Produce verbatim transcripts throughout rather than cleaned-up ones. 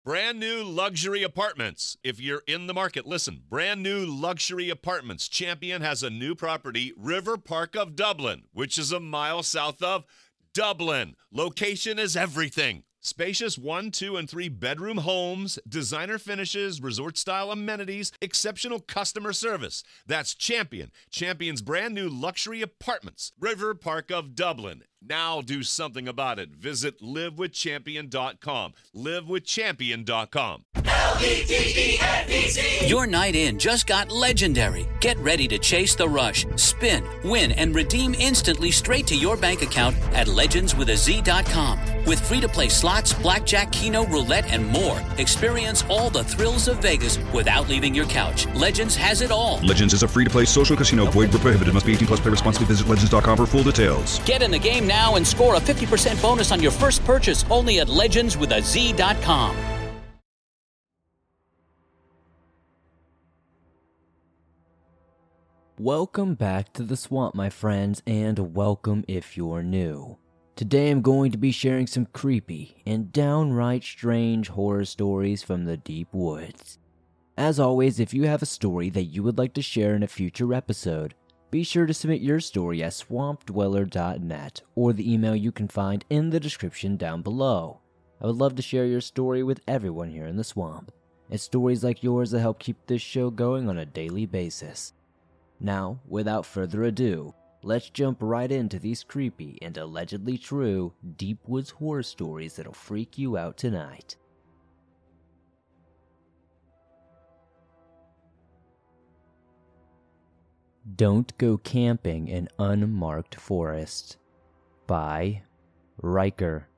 Brand new luxury apartments. If you're in the market, listen. Brand new luxury apartments. Champion has a new property, River Park of Dublin, which is a mile south of Dublin. Location is everything. Spacious one, two, and three bedroom homes, designer finishes, resort-style amenities, exceptional customer service. That's Champion. Champion's brand new luxury apartments. River Park of Dublin. Now do something about it. Visit live with champion dot com. live with champion dot com. L E D E N E Z. Your night in just got legendary. Get ready to chase the rush, spin, win, and redeem instantly straight to your bank account at legends with a z dot com. With free-to-play slots, blackjack, keno, roulette, and more, experience all the thrills of Vegas without leaving your couch. Legends has it all. Legends is a free-to-play social casino. Void where prohibited. Must be eighteen plus. Play responsibly. Visit legends dot com for full details. Get in the game now and score a fifty percent bonus on your first purchase only at legends with a z dot com. Welcome back to the swamp, my friends, and welcome if you're new. Today I'm going to be sharing some creepy and downright strange horror stories from the deep woods. As always, if you have a story that you would like to share in a future episode, be sure to submit your story at swamp dweller dot net or the email you can find in the description down below. I would love to share your story with everyone here in the swamp. It's stories like yours that help keep this show going on a daily basis. Now, without further ado, let's jump right into these creepy and allegedly true deep woods horror stories that'll freak you out tonight. Don't Go Camping in Unmarked Forest by Riker.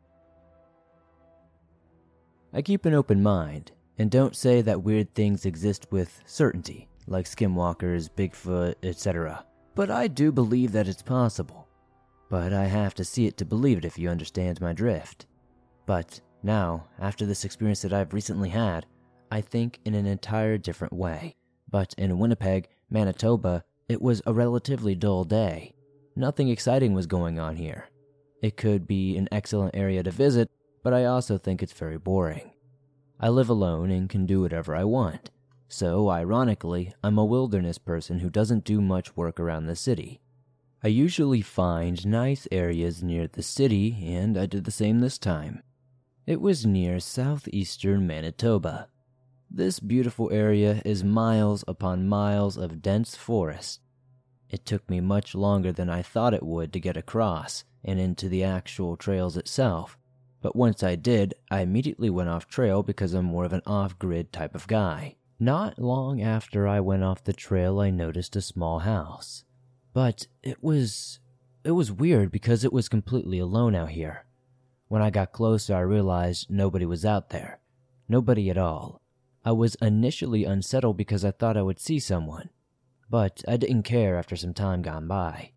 I keep an open mind, and don't say that weird things exist with certainty, like skinwalkers, Bigfoot, et cetera. But I do believe that it's possible. But I have to see it to believe it, if you understand my drift. But now, after this experience that I've recently had, I think in an entire different way. But in Winnipeg, Manitoba, it was a relatively dull day. Nothing exciting was going on here. It could be an excellent area to visit, but I also think it's very boring. I live alone and can do whatever I want. So, ironically, I'm a wilderness person who doesn't do much work around the city. I usually find nice areas near the city, and I did the same this time. It was near southeastern Manitoba. This beautiful area is miles upon miles of dense forest. It took me much longer than I thought it would to get across and into the actual trails itself, but once I did, I immediately went off trail because I'm more of an off-grid type of guy. Not long after I went off the trail, I noticed a small house. But it was... it was weird because it was completely alone out here. When I got closer, I realized nobody was out there. Nobody at all. I was initially unsettled because I thought I would see someone, but I didn't care after some time gone by.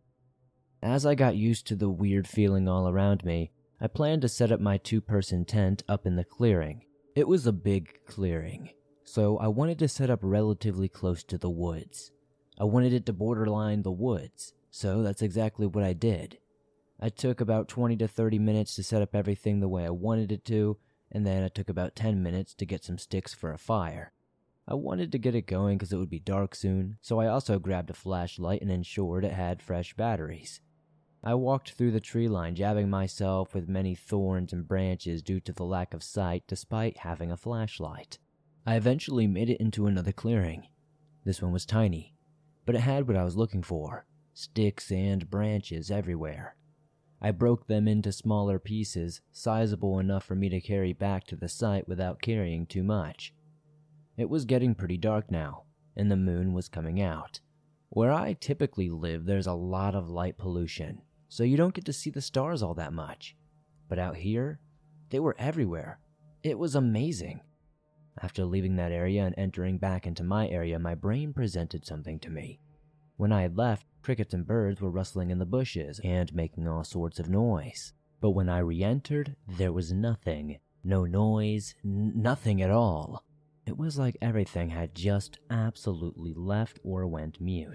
As I got used to the weird feeling all around me, I planned to set up my two-person tent up in the clearing. It was a big clearing, so I wanted to set up relatively close to the woods. I wanted it to borderline the woods, so that's exactly what I did. I took about twenty to thirty minutes to set up everything the way I wanted it to, and then it took about ten minutes to get some sticks for a fire. I wanted to get it going because it would be dark soon, so I also grabbed a flashlight and ensured it had fresh batteries. I walked through the tree line, jabbing myself with many thorns and branches due to the lack of sight despite having a flashlight. I eventually made it into another clearing. This one was tiny, but it had what I was looking for, sticks and branches everywhere. I broke them into smaller pieces, sizable enough for me to carry back to the site without carrying too much. It was getting pretty dark now, and the moon was coming out. Where I typically live, there's a lot of light pollution, so you don't get to see the stars all that much. But out here, they were everywhere. It was amazing. After leaving that area and entering back into my area, my brain presented something to me. When I had left, crickets and birds were rustling in the bushes and making all sorts of noise. But when I re-entered, there was nothing. No noise, n- nothing at all. It was like everything had just absolutely left or went mute.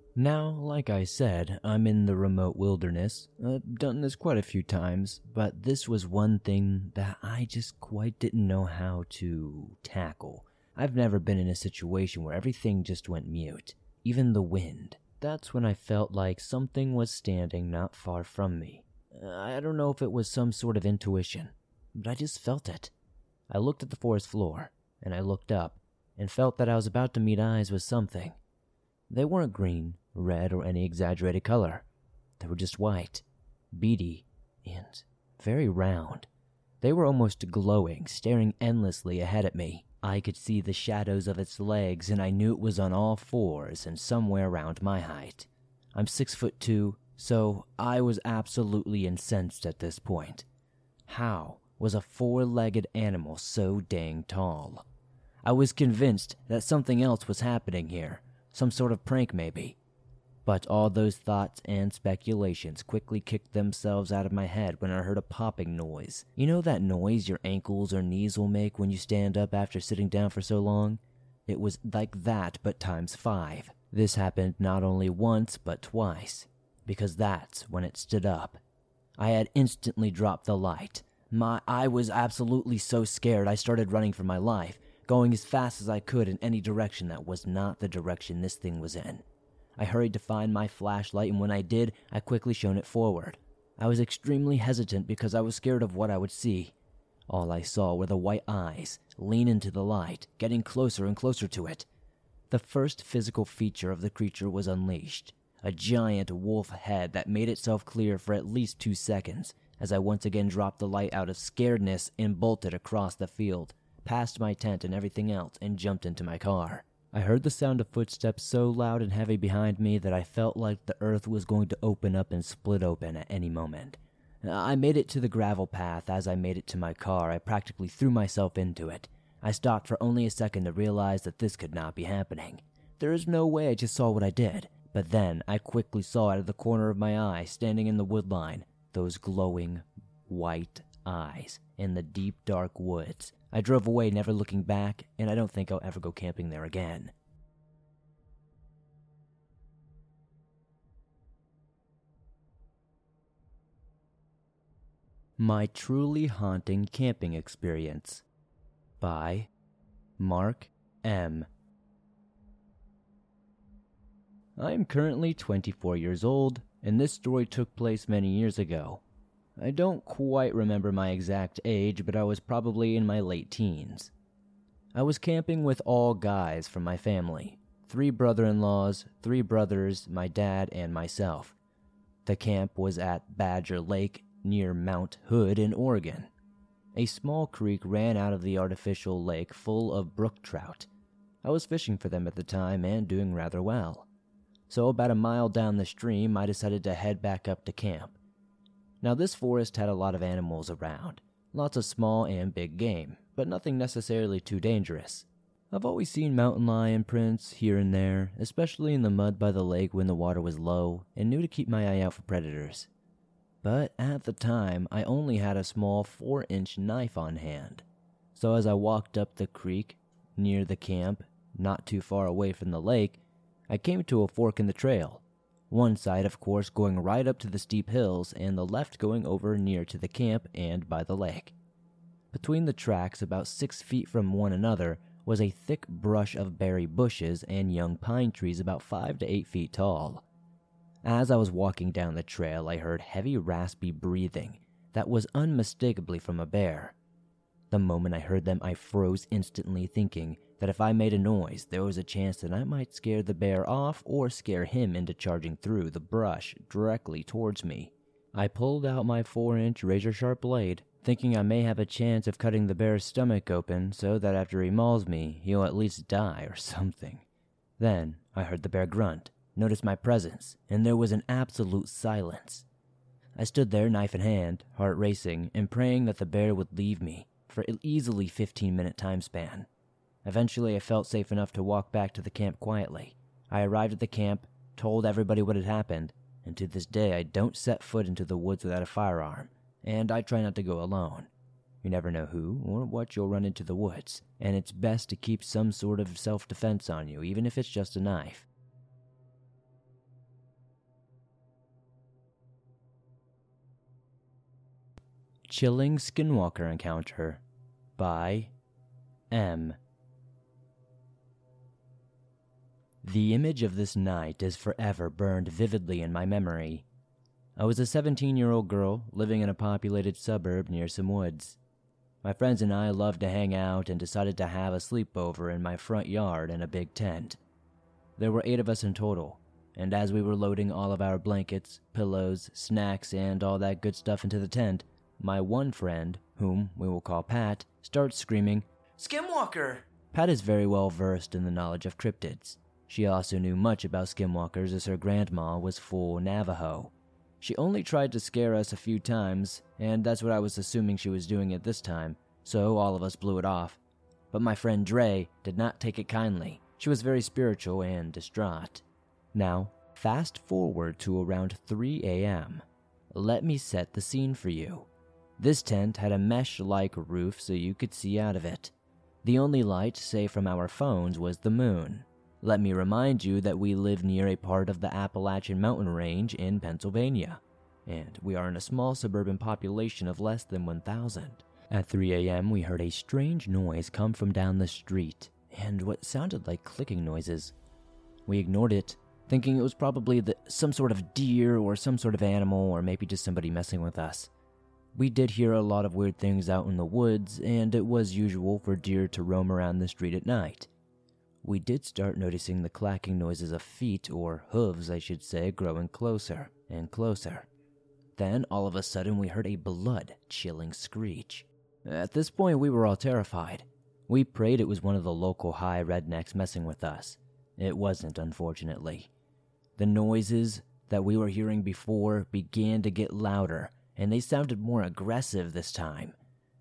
Now, like I said, I'm in the remote wilderness. I've done this quite a few times, but this was one thing that I just quite didn't know how to tackle. I've never been in a situation where everything just went mute, even the wind. That's when I felt like something was standing not far from me. I don't know if it was some sort of intuition, but I just felt it. I looked at the forest floor, and I looked up, and felt that I was about to meet eyes with something. They weren't green, red, or any exaggerated color. They were just white, beady, and very round. They were almost glowing, staring endlessly ahead at me. I could see the shadows of its legs, and I knew it was on all fours and somewhere around my height. I'm six foot two, so I was absolutely incensed at this point. How was a four-legged animal so dang tall? I was convinced that something else was happening here. Some sort of prank, maybe. But all those thoughts and speculations quickly kicked themselves out of my head when I heard a popping noise. You know that noise your ankles or knees will make when you stand up after sitting down for so long? It was like that, but times five. This happened not only once, but twice, because that's when it stood up. I had instantly dropped the light. My, I was absolutely so scared I started running for my life, going as fast as I could in any direction that was not the direction this thing was in. I hurried to find my flashlight, and when I did, I quickly shone it forward. I was extremely hesitant because I was scared of what I would see. All I saw were the white eyes lean into the light, getting closer and closer to it. The first physical feature of the creature was unleashed, a giant wolf head that made itself clear for at least two seconds, as I once again dropped the light out of scaredness and bolted across the field, past my tent and everything else, and jumped into my car. I heard the sound of footsteps so loud and heavy behind me that I felt like the earth was going to open up and split open at any moment. I made it to the gravel path. As I made it to my car, I practically threw myself into it. I stopped for only a second to realize that this could not be happening. There is no way I just saw what I did. But then I quickly saw out of the corner of my eye, standing in the woodline, those glowing white eyes in the deep dark woods. I drove away, never looking back, and I don't think I'll ever go camping there again. My Truly Haunting Camping Experience by Mark M. I am currently twenty-four years old, and this story took place many years ago. I don't quite remember my exact age, but I was probably in my late teens. I was camping with all guys from my family, three brother-in-laws, three brothers, my dad, and myself. The camp was at Badger Lake near Mount Hood in Oregon. A small creek ran out of the artificial lake full of brook trout. I was fishing for them at the time and doing rather well. So about a mile down the stream, I decided to head back up to camp. Now this forest had a lot of animals around, lots of small and big game, but nothing necessarily too dangerous. I've always seen mountain lion prints here and there, especially in the mud by the lake when the water was low, and knew to keep my eye out for predators. But at the time, I only had a small four-inch knife on hand. So as I walked up the creek, near the camp, not too far away from the lake, I came to a fork in the trail. One side, of course, going right up to the steep hills, and the left going over near to the camp and by the lake. Between the tracks, about six feet from one another, was a thick brush of berry bushes and young pine trees about five to eight feet tall. As I was walking down the trail, I heard heavy, raspy breathing that was unmistakably from a bear. The moment I heard them, I froze instantly, thinking that if I made a noise, there was a chance that I might scare the bear off or scare him into charging through the brush directly towards me. I pulled out my four-inch razor-sharp blade, thinking I may have a chance of cutting the bear's stomach open so that after he mauls me, he'll at least die or something. Then I heard the bear grunt, noticed my presence, and there was an absolute silence. I stood there, knife in hand, heart racing, and praying that the bear would leave me for an easily fifteen-minute time span. Eventually, I felt safe enough to walk back to the camp quietly. I arrived at the camp, told everybody what had happened, and to this day I don't set foot into the woods without a firearm, and I try not to go alone. You never know who or what you'll run into the woods, and it's best to keep some sort of self-defense on you, even if it's just a knife. Chilling Skinwalker Encounter by M. The image of this night is forever burned vividly in my memory. I was a seventeen-year-old girl living in a populated suburb near some woods. My friends and I loved to hang out and decided to have a sleepover in my front yard in a big tent. There were eight of us in total, and as we were loading all of our blankets, pillows, snacks, and all that good stuff into the tent, my one friend, whom we will call Pat, starts screaming, "Skinwalker!" Pat is very well versed in the knowledge of cryptids. She also knew much about skinwalkers as her grandma was full Navajo. She only tried to scare us a few times, and that's what I was assuming she was doing at this time, so all of us blew it off. But my friend Dre did not take it kindly. She was very spiritual and distraught. Now, fast forward to around three a.m. Let me set the scene for you. This tent had a mesh-like roof so you could see out of it. The only light, say from our phones, was the moon. Let me remind you that we live near a part of the Appalachian Mountain Range in Pennsylvania, and we are in a small suburban population of less than one thousand. At three a.m., we heard a strange noise come from down the street, and what sounded like clicking noises. We ignored it, thinking it was probably the, some sort of deer or some sort of animal, or maybe just somebody messing with us. We did hear a lot of weird things out in the woods, and it was usual for deer to roam around the street at night. We did start noticing the clacking noises of feet, or hooves I should say, growing closer and closer. Then, all of a sudden, we heard a blood-chilling screech. At this point, we were all terrified. We prayed it was one of the local high rednecks messing with us. It wasn't, unfortunately. The noises that we were hearing before began to get louder, and they sounded more aggressive this time.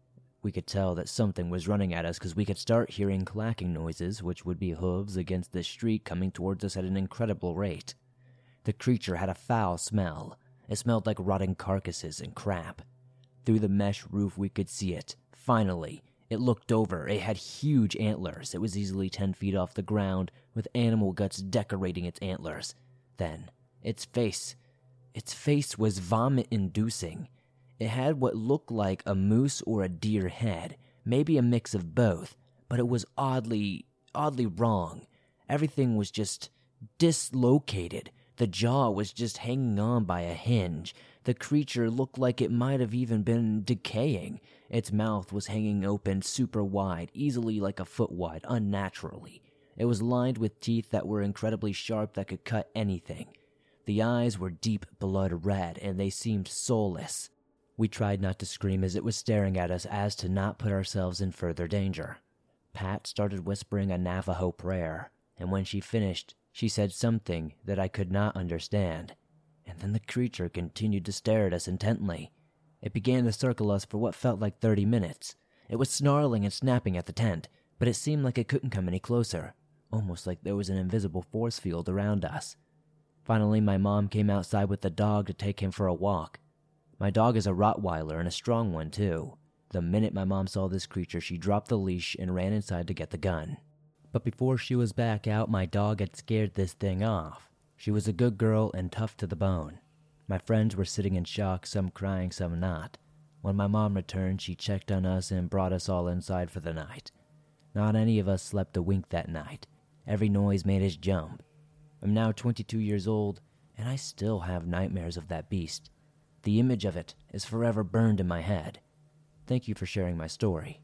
We could tell that something was running at us because we could start hearing clacking noises, which would be hooves against the street coming towards us at an incredible rate. The creature had a foul smell. It smelled like rotting carcasses and crap. Through the mesh roof we could see it. Finally, it looked over. It had huge antlers. It was easily ten feet off the ground, with animal guts decorating its antlers. Then, its face. Its face was vomit-inducing. It had what looked like a moose or a deer head, maybe a mix of both, but it was oddly, oddly wrong. Everything was just dislocated. The jaw was just hanging on by a hinge. The creature looked like it might have even been decaying. Its mouth was hanging open super wide, easily like a foot wide, unnaturally. It was lined with teeth that were incredibly sharp that could cut anything. The eyes were deep blood red, and they seemed soulless. We tried not to scream as it was staring at us as to not put ourselves in further danger. Pat started whispering a Navajo prayer, and when she finished, she said something that I could not understand. And then the creature continued to stare at us intently. It began to circle us for what felt like thirty minutes. It was snarling and snapping at the tent, but it seemed like it couldn't come any closer, almost like there was an invisible force field around us. Finally, my mom came outside with the dog to take him for a walk. My dog is a Rottweiler and a strong one, too. The minute my mom saw this creature, she dropped the leash and ran inside to get the gun. But before she was back out, my dog had scared this thing off. She was a good girl and tough to the bone. My friends were sitting in shock, some crying, some not. When my mom returned, she checked on us and brought us all inside for the night. Not any of us slept a wink that night. Every noise made us jump. I'm now twenty-two years old, and I still have nightmares of that beast. The image of it is forever burned in my head. Thank you for sharing my story.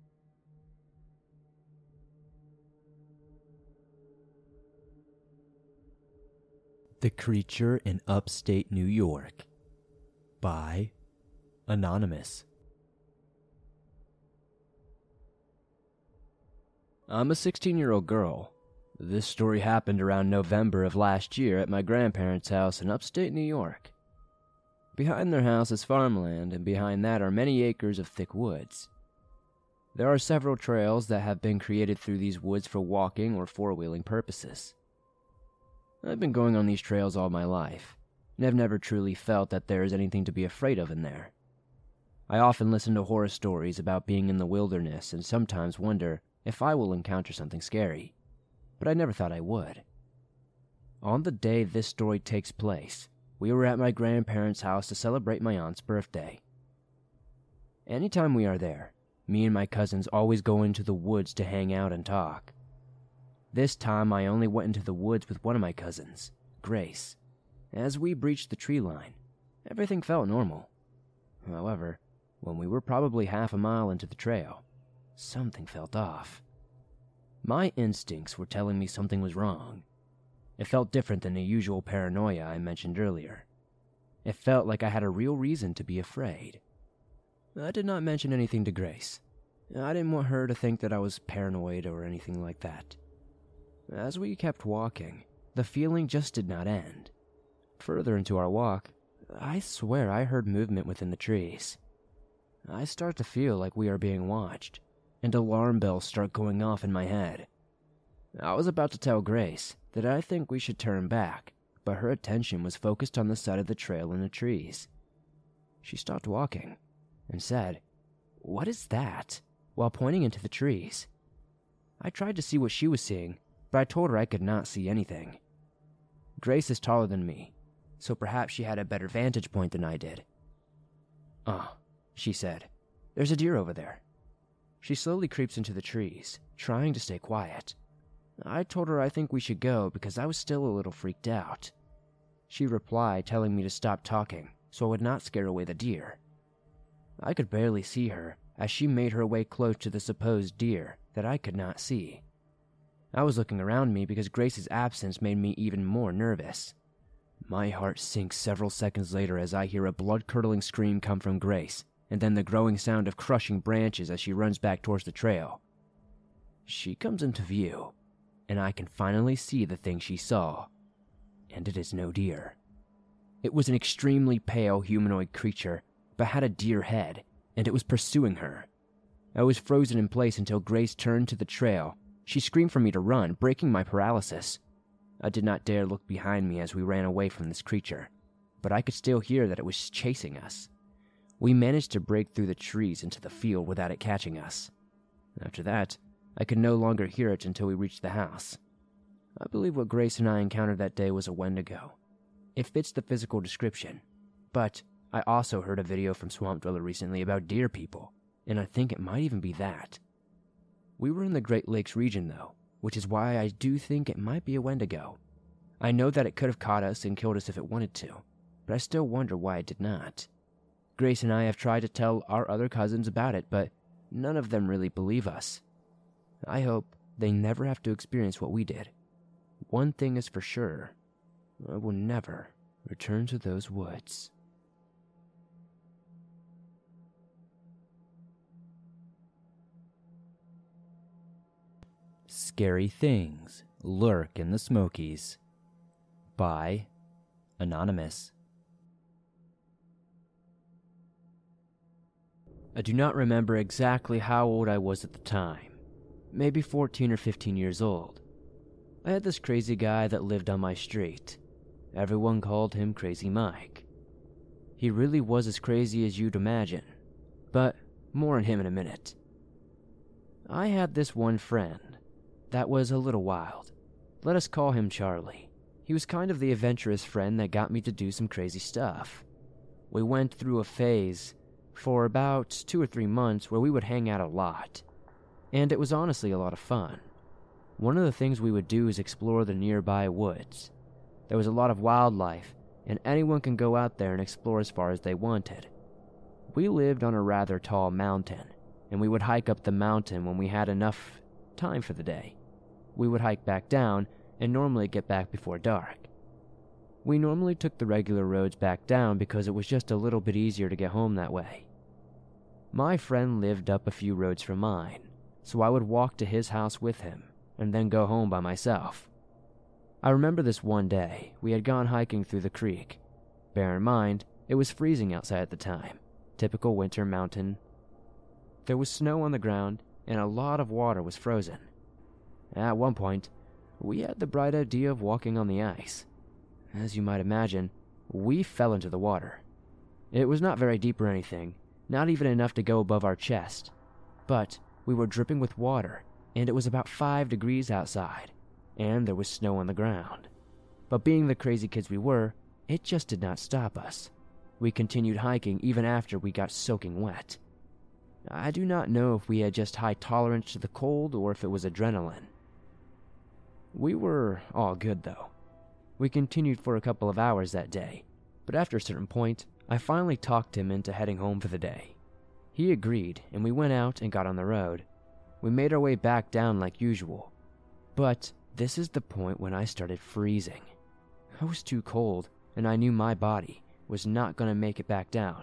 The Creature in Upstate New York by Anonymous. I'm a sixteen-year-old girl. This story happened around November of last year at my grandparents' house in upstate New York. Behind their house is farmland, and behind that are many acres of thick woods. There are several trails that have been created through these woods for walking or four-wheeling purposes. I've been going on these trails all my life, and have never truly felt that there is anything to be afraid of in there. I often listen to horror stories about being in the wilderness and sometimes wonder if I will encounter something scary, but I never thought I would. On the day this story takes place, we were at my grandparents' house to celebrate my aunt's birthday. Anytime we are there, me and my cousins always go into the woods to hang out and talk. This time I only went into the woods with one of my cousins, Grace. As we breached the tree line, everything felt normal. However, when we were probably half a mile into the trail, something felt off. My instincts were telling me something was wrong. It felt different than the usual paranoia I mentioned earlier. It felt like I had a real reason to be afraid. I did not mention anything to Grace. I didn't want her to think that I was paranoid or anything like that. As we kept walking, the feeling just did not end. Further into our walk, I swear I heard movement within the trees. I start to feel like we are being watched, and alarm bells start going off in my head. I was about to tell Grace that I think we should turn back, but her attention was focused on the side of the trail and the trees. She stopped walking and said, "What is that?" while pointing into the trees. I tried to see what she was seeing, but I told her I could not see anything. Grace is taller than me, so perhaps she had a better vantage point than I did. "Ah," she said, "there's a deer over there." She slowly creeps into the trees, trying to stay quiet. I told her I think we should go because I was still a little freaked out. She replied telling me to stop talking so I would not scare away the deer. I could barely see her as she made her way close to the supposed deer that I could not see. I was looking around me because Grace's absence made me even more nervous. My heart sinks several seconds later as I hear a blood-curdling scream come from Grace, and then the growing sound of crushing branches as she runs back towards the trail. She comes into view, and I can finally see the thing she saw, and it is no deer. It was an extremely pale humanoid creature, but had a deer head, and it was pursuing her. I was frozen in place until Grace turned to the trail. She screamed for me to run, breaking my paralysis. I did not dare look behind me as we ran away from this creature, but I could still hear that it was chasing us. We managed to break through the trees into the field without it catching us. After that, I could no longer hear it until we reached the house. I believe what Grace and I encountered that day was a Wendigo. It fits the physical description, but I also heard a video from Swamp Dweller recently about deer people, and I think it might even be that. We were in the Great Lakes region though, which is why I do think it might be a Wendigo. I know that it could have caught us and killed us if it wanted to, but I still wonder why it did not. Grace and I have tried to tell our other cousins about it, but none of them really believe us. I hope they never have to experience what we did. One thing is for sure, I will never return to those woods. Scary Things Lurk in the Smokies by Anonymous. I do not remember exactly how old I was at the time, maybe fourteen or fifteen years old. I had this crazy guy that lived on my street. Everyone called him Crazy Mike. He really was as crazy as you'd imagine, but more on him in a minute. I had this one friend that was a little wild. Let us call him Charlie. He was kind of the adventurous friend that got me to do some crazy stuff. We went through a phase for about two or three months where we would hang out a lot, and it was honestly a lot of fun. One of the things we would do is explore the nearby woods. There was a lot of wildlife, and anyone can go out there and explore as far as they wanted. We lived on a rather tall mountain, and we would hike up the mountain when we had enough time for the day. We would hike back down and normally get back before dark. We normally took the regular roads back down because it was just a little bit easier to get home that way. My friend lived up a few roads from mine, so I would walk to his house with him and then go home by myself. I remember this one day, we had gone hiking through the creek. Bear in mind, it was freezing outside at the time, typical winter mountain. There was snow on the ground, and a lot of water was frozen. At one point, we had the bright idea of walking on the ice. As you might imagine, we fell into the water. It was not very deep or anything, not even enough to go above our chest, but we were dripping with water, and it was about five degrees outside, and there was snow on the ground. But being the crazy kids we were, it just did not stop us. We continued hiking even after we got soaking wet. I do not know if we had just high tolerance to the cold or if it was adrenaline. We were all good though. We continued for a couple of hours that day, but after a certain point, I finally talked him into heading home for the day. He agreed, and we went out and got on the road. We made our way back down like usual, but this is the point when I started freezing. I was too cold, and I knew my body was not going to make it back down.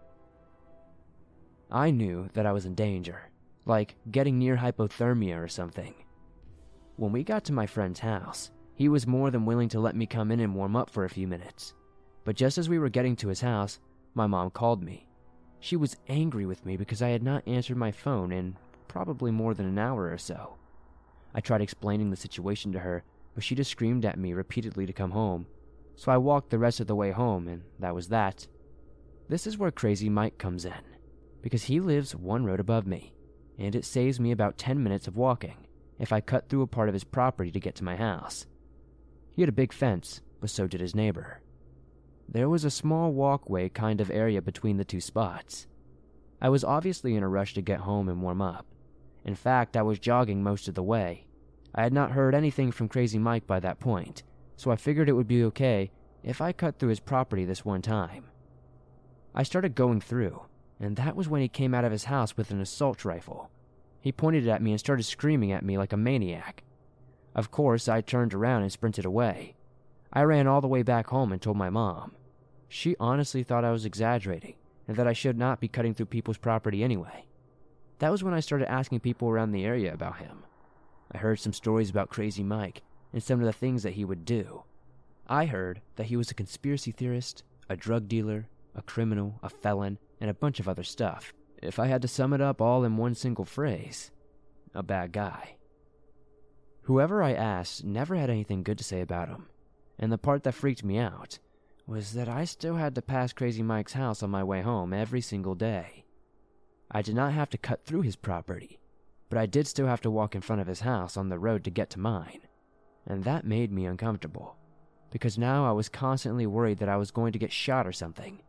I knew that I was in danger, like getting near hypothermia or something. When we got to my friend's house, he was more than willing to let me come in and warm up for a few minutes. But just as we were getting to his house, my mom called me. She was angry with me because I had not answered my phone in probably more than an hour or so. I tried explaining the situation to her, but she just screamed at me repeatedly to come home. So I walked the rest of the way home, and that was that. This is where Crazy Mike comes in, because he lives one road above me, and it saves me about ten minutes of walking if I cut through a part of his property to get to my house. He had a big fence, but so did his neighbor. There was a small walkway kind of area between the two spots. I was obviously in a rush to get home and warm up. In fact, I was jogging most of the way. I had not heard anything from Crazy Mike by that point, so I figured it would be okay if I cut through his property this one time. I started going through, and that was when he came out of his house with an assault rifle. He pointed at me and started screaming at me like a maniac. Of course, I turned around and sprinted away. I ran all the way back home and told my mom. She honestly thought I was exaggerating and that I should not be cutting through people's property anyway. That was when I started asking people around the area about him. I heard some stories about Crazy Mike and some of the things that he would do. I heard that he was a conspiracy theorist, a drug dealer, a criminal, a felon, and a bunch of other stuff. If I had to sum it up all in one single phrase, a bad guy. Whoever I asked never had anything good to say about him, and the part that freaked me out was that I still had to pass Crazy Mike's house on my way home every single day. I did not have to cut through his property, but I did still have to walk in front of his house on the road to get to mine, and that made me uncomfortable, because now I was constantly worried that I was going to get shot or something.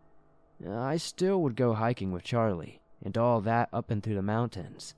I still would go hiking with Charlie, and all that up and through the mountains.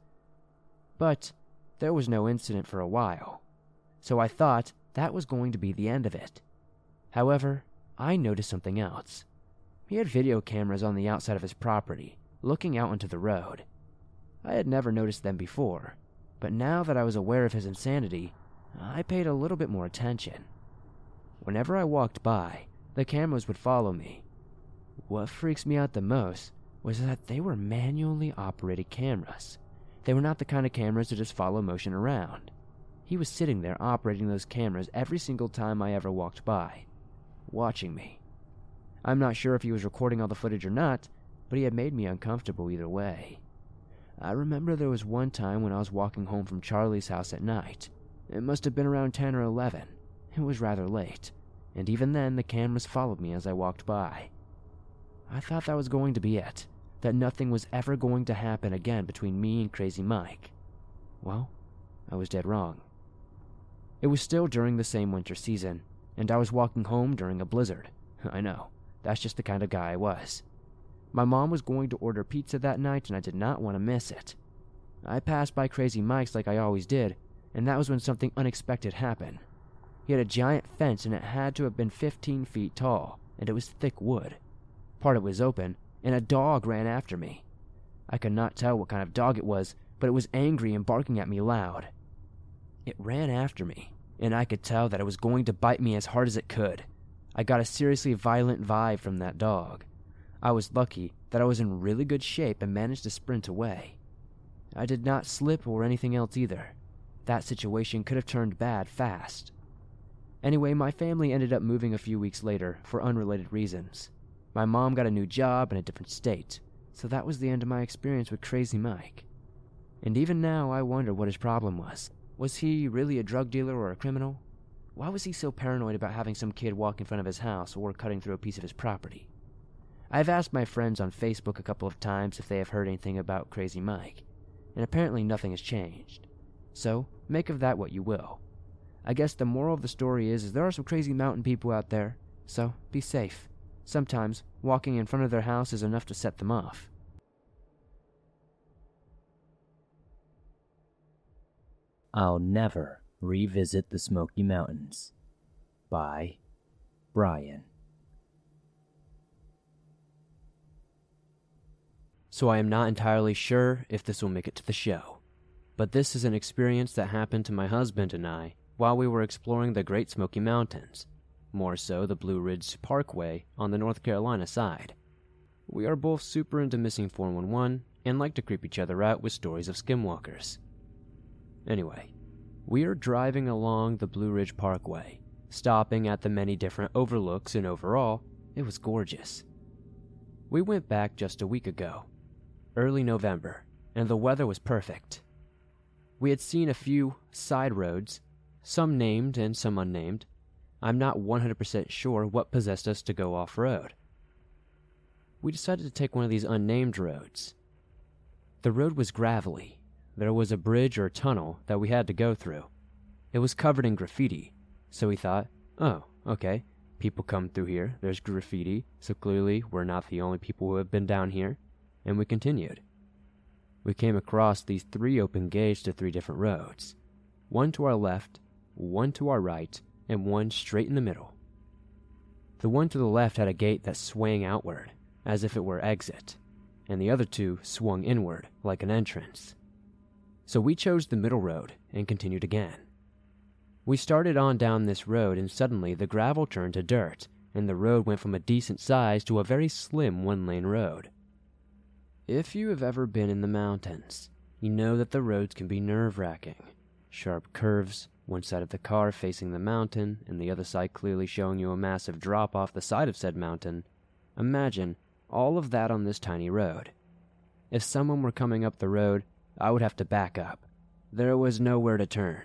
But there was no incident for a while, so I thought that was going to be the end of it. However, I noticed something else. He had video cameras on the outside of his property, looking out onto the road. I had never noticed them before, but now that I was aware of his insanity, I paid a little bit more attention. Whenever I walked by, the cameras would follow me. What freaks me out the most was that they were manually operated cameras. They were not the kind of cameras that just follow motion around. He was sitting there operating those cameras every single time I ever walked by, watching me. I'm not sure if he was recording all the footage or not, but he had made me uncomfortable either way. I remember there was one time when I was walking home from Charlie's house at night. It must have been around ten or eleven. It was rather late, and even then the cameras followed me as I walked by. I thought that was going to be it, that nothing was ever going to happen again between me and Crazy Mike. Well, I was dead wrong. It was still during the same winter season, and I was walking home during a blizzard. I know, that's just the kind of guy I was. My mom was going to order pizza that night, and I did not want to miss it. I passed by Crazy Mike's like I always did, and that was when something unexpected happened. He had a giant fence, and it had to have been fifteen feet tall, and it was thick wood. Part of it was open, and a dog ran after me. I could not tell what kind of dog it was, but it was angry and barking at me loud. It ran after me, and I could tell that it was going to bite me as hard as it could. I got a seriously violent vibe from that dog. I was lucky that I was in really good shape and managed to sprint away. I did not slip or anything else either. That situation could have turned bad fast. Anyway, my family ended up moving a few weeks later for unrelated reasons. My mom got a new job in a different state, so that was the end of my experience with Crazy Mike. And even now, I wonder what his problem was. Was he really a drug dealer or a criminal? Why was he so paranoid about having some kid walk in front of his house or cutting through a piece of his property? I've asked my friends on Facebook a couple of times if they have heard anything about Crazy Mike, and apparently nothing has changed. So, make of that what you will. I guess the moral of the story is, is there are some crazy mountain people out there, so be safe. Sometimes, walking in front of their house is enough to set them off. I'll Never Revisit the Smoky Mountains by Brian. So I am not entirely sure if this will make it to the show, but this is an experience that happened to my husband and I while we were exploring the Great Smoky Mountains, more so the Blue Ridge Parkway on the North Carolina side. We are both super into missing four one one and like to creep each other out with stories of skinwalkers. Anyway, we are driving along the Blue Ridge Parkway, stopping at the many different overlooks, and overall, it was gorgeous. We went back just a week ago, early November, and the weather was perfect. We had seen a few side roads, some named and some unnamed. I'm not one hundred percent sure what possessed us to go off-road. We decided to take one of these unnamed roads. The road was gravelly. There was a bridge or tunnel that we had to go through. It was covered in graffiti, so we thought, oh, okay, people come through here, there's graffiti, so clearly we're not the only people who have been down here, and we continued. We came across these three open gates to three different roads, one to our left, one to our right, and one straight in the middle. The one to the left had a gate that swang outward, as if it were exit, and the other two swung inward, like an entrance. So we chose the middle road and continued again. We started on down this road, and suddenly the gravel turned to dirt, and the road went from a decent size to a very slim one-lane road. If you have ever been in the mountains, you know that the roads can be nerve-wracking. Sharp curves, one side of the car facing the mountain, and the other side clearly showing you a massive drop off the side of said mountain. Imagine all of that on this tiny road. If someone were coming up the road, I would have to back up. There was nowhere to turn.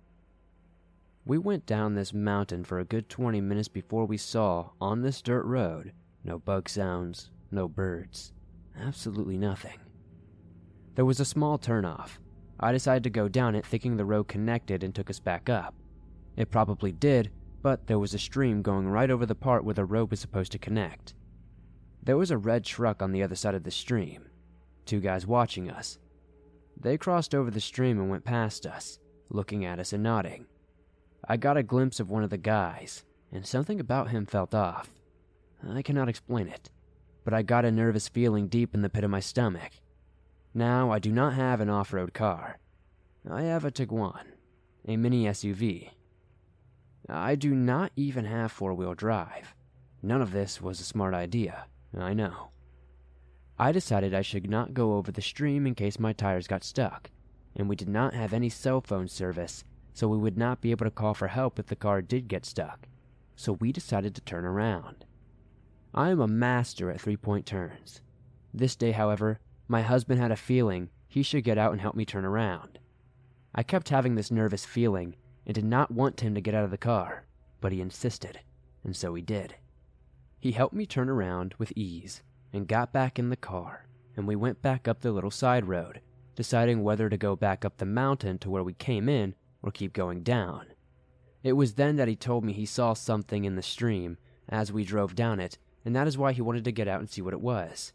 We went down this mountain for a good twenty minutes before we saw, on this dirt road, no bug sounds, no birds, absolutely nothing. There was a small turnoff. I decided to go down it thinking the road connected and took us back up. It probably did, but there was a stream going right over the part where the road was supposed to connect. There was a red truck on the other side of the stream. Two guys watching us. They crossed over the stream and went past us, looking at us and nodding. I got a glimpse of one of the guys, and something about him felt off. I cannot explain it, but I got a nervous feeling deep in the pit of my stomach. Now, I do not have an off-road car. I have a Tiguan, a mini S U V. I do not even have four-wheel drive. None of this was a smart idea, I know. I decided I should not go over the stream in case my tires got stuck, and we did not have any cell phone service, so we would not be able to call for help if the car did get stuck, so we decided to turn around. I am a master at three-point turns. This day, however, my husband had a feeling he should get out and help me turn around. I kept having this nervous feeling and did not want him to get out of the car, but he insisted, and so he did. He helped me turn around with ease and got back in the car, and we went back up the little side road, deciding whether to go back up the mountain to where we came in or keep going down. It was then that he told me he saw something in the stream as we drove down it, and that is why he wanted to get out and see what it was.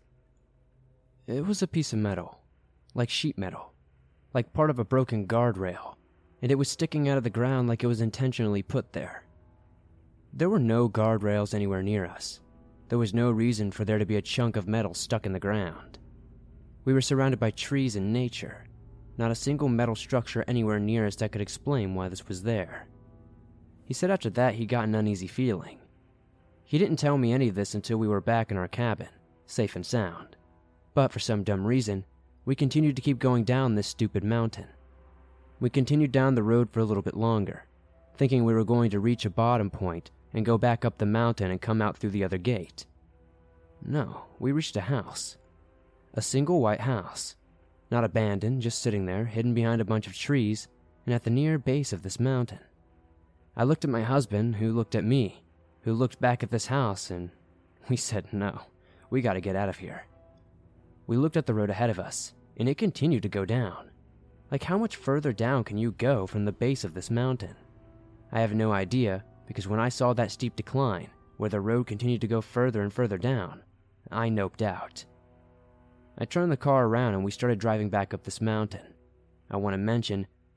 It was a piece of metal, like sheet metal, like part of a broken guardrail, and it was sticking out of the ground like it was intentionally put there. There were no guardrails anywhere near us. There was no reason for there to be a chunk of metal stuck in the ground. We were surrounded by trees and nature, not a single metal structure anywhere near us that could explain why this was there. He said after that he got an uneasy feeling. He didn't tell me any of this until we were back in our cabin, safe and sound. But for some dumb reason, we continued to keep going down this stupid mountain. We continued down the road for a little bit longer, thinking we were going to reach a bottom point and go back up the mountain and come out through the other gate. No, we reached a house. A single white house. Not abandoned, just sitting there, hidden behind a bunch of trees, and at the near base of this mountain. I looked at my husband, who looked at me, who looked back at this house, and we said, no, we gotta get out of here. We looked at the road ahead of us, and it continued to go down. Like, how much further down can you go from the base of this mountain? I have no idea, because when I saw that steep decline, where the road continued to go further and further down, I noped out. I turned the car around and we started driving back up this mountain. I want to mention,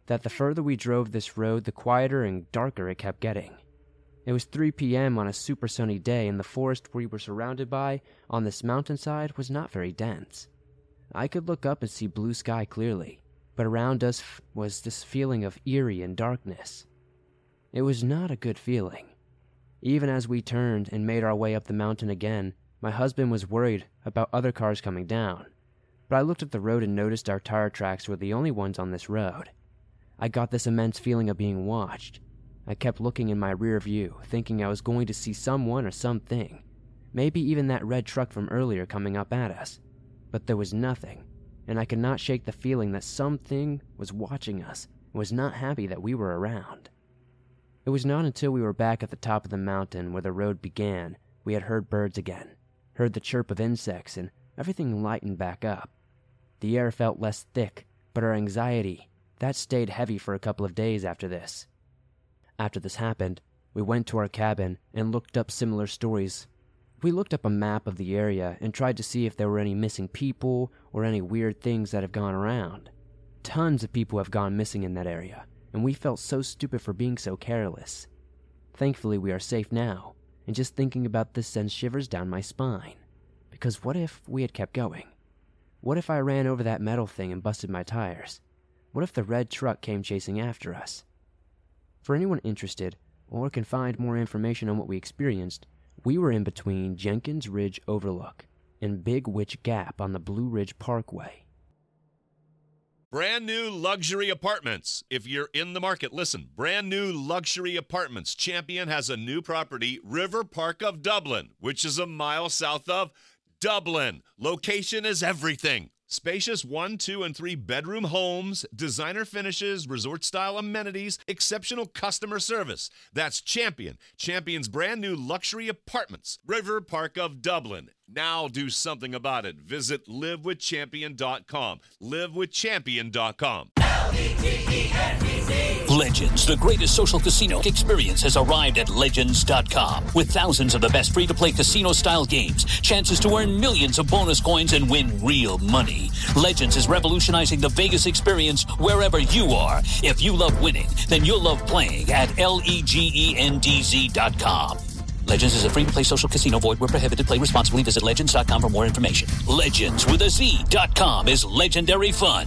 that the further we drove this road, the quieter and darker it kept getting. It was three p.m. on a super sunny day, and the forest we were surrounded by on this mountainside was not very dense. I could look up and see blue sky clearly, but around us f- was this feeling of eerie and darkness. It was not a good feeling. Even as we turned and made our way up the mountain again, my husband was worried about other cars coming down. But I looked at the road and noticed our tire tracks were the only ones on this road. I got this immense feeling of being watched. I kept looking in my rear view, thinking I was going to see someone or something. Maybe even that red truck from earlier coming up at us. But there was nothing, and I could not shake the feeling that something was watching us and was not happy that we were around. It was not until we were back at the top of the mountain where the road began we had heard birds again, heard the chirp of insects, and everything lightened back up. The air felt less thick, but our anxiety, that stayed heavy for a couple of days after this. After this happened, we went to our cabin and looked up similar stories. We looked up a map of the area and tried to see if there were any missing people or any weird things that have gone around. Tons of people have gone missing in that area, and we felt so stupid for being so careless. Thankfully, we are safe now, and just thinking about this sends shivers down my spine. Because what if we had kept going? What if I ran over that metal thing and busted my tires? What if the red truck came chasing after us? For anyone interested, or can find more information on what we experienced, we were in between Jenkins Ridge Overlook and Big Witch Gap on the Blue Ridge Parkway. Brand new luxury apartments. If you're in the market, listen. Brand new luxury apartments. Champion has a new property, River Park of Dublin, which is a mile south of Dublin. Location is everything. Spacious one, two, and three bedroom homes, designer finishes, resort-style amenities, exceptional customer service. That's Champion. Champion's brand new luxury apartments, River Park of Dublin. Now do something about it. Visit live with champion dot com. live with champion dot com. Legends, the greatest social casino experience, has arrived at Legends dot com. With thousands of the best free-to-play casino-style games, chances to earn millions of bonus coins and win real money. Legends is revolutionizing the Vegas experience wherever you are. If you love winning, then you'll love playing at legends dot com. Legends is a free-to-play social casino. Void where prohibited. Play responsibly. Visit legends dot com for more information. Legends with a Z dot com is legendary fun.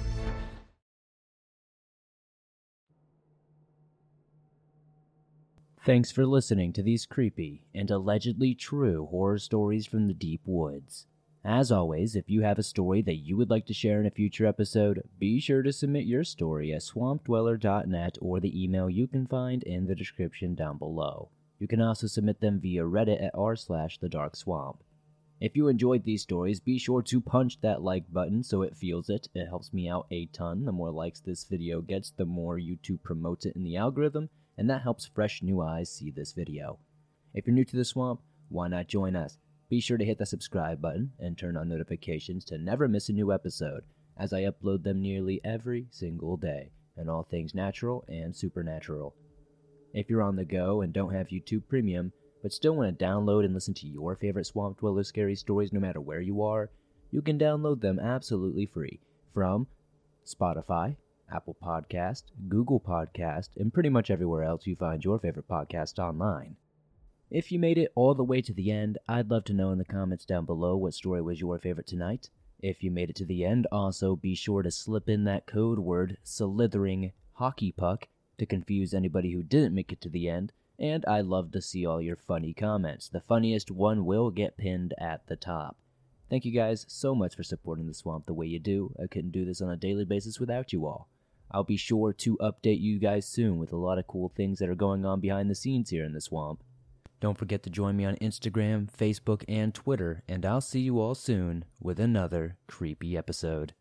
Thanks for listening to these creepy and allegedly true horror stories from the deep woods. As always, if you have a story that you would like to share in a future episode, be sure to submit your story at swamp dweller dot net or the email you can find in the description down below. You can also submit them via Reddit at r slash the dark swamp. If you enjoyed these stories, be sure to punch that like button so it feels it. It helps me out a ton. The more likes this video gets, the more YouTube promotes it in the algorithm, and that helps fresh new eyes see this video. If you're new to the swamp, why not join us? Be sure to hit the subscribe button and turn on notifications to never miss a new episode, as I upload them nearly every single day, and all things natural and supernatural. If you're on the go and don't have YouTube Premium, but still want to download and listen to your favorite Swamp Dweller scary stories no matter where you are, you can download them absolutely free from Spotify, Apple Podcast, Google Podcast, and pretty much everywhere else you find your favorite podcast online. If you made it all the way to the end, I'd love to know in the comments down below what story was your favorite tonight. If you made it to the end, also be sure to slip in that code word, Slithering Hockey Puck, to confuse anybody who didn't make it to the end, and I love to see all your funny comments. The funniest one will get pinned at the top. Thank you guys so much for supporting the swamp the way you do. I couldn't do this on a daily basis without you all. I'll be sure to update you guys soon with a lot of cool things that are going on behind the scenes here in the swamp. Don't forget to join me on Instagram, Facebook, and Twitter, and I'll see you all soon with another creepy episode.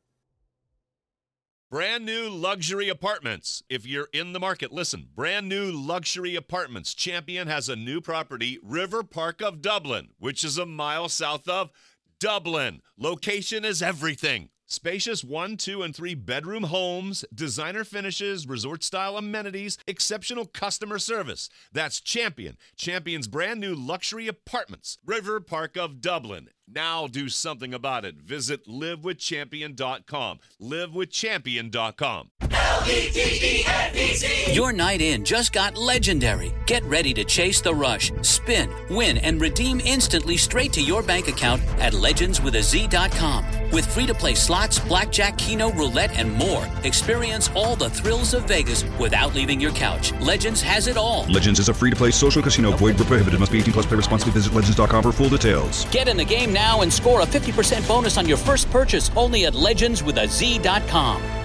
Brand new luxury apartments. If you're in the market, listen. Brand new luxury apartments. Champion has a new property, River Park of Dublin, which is a mile south of Dublin. Location is everything. Spacious one, two, and three bedroom homes, designer finishes, resort-style amenities, exceptional customer service. That's Champion. Champion's brand new luxury apartments, River Park of Dublin. Now do something about it. Visit live with champion dot com. live with champion dot com. L E G E N D Z. Your night in just got legendary. Get ready to chase the rush, spin, win, and redeem instantly straight to your bank account at legends with a z dot com. With free-to-play slots, blackjack, keno, roulette, and more, experience all the thrills of Vegas without leaving your couch. Legends has it all. Legends is a free-to-play social casino. Void where prohibited. Must be eighteen plus. Play responsibly. Visit legends dot com for full details. Get in the game now and score a fifty percent bonus on your first purchase only at legends with a z dot com.